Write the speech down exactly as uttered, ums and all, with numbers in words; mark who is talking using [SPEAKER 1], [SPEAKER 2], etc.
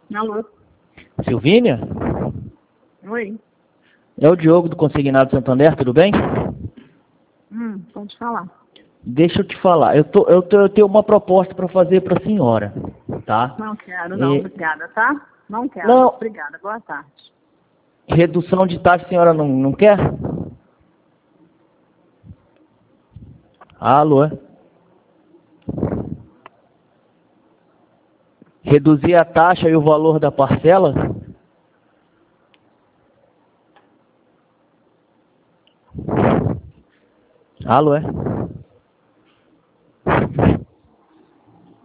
[SPEAKER 1] Alô?
[SPEAKER 2] Silvínia?
[SPEAKER 1] Oi?
[SPEAKER 2] É o Diogo do Consignado Santander, tudo bem?
[SPEAKER 1] Hum, pode falar.
[SPEAKER 2] Deixa eu te falar, eu, tô, eu, tô, eu tenho uma proposta para fazer para a senhora, tá?
[SPEAKER 1] Não quero, não,
[SPEAKER 2] E,
[SPEAKER 1] obrigada, tá? Não quero.
[SPEAKER 2] não,
[SPEAKER 1] Obrigada, boa tarde.
[SPEAKER 2] redução de taxa a senhora não, não quer? Alô? Reduzir a taxa e o valor da parcela? Alô? É?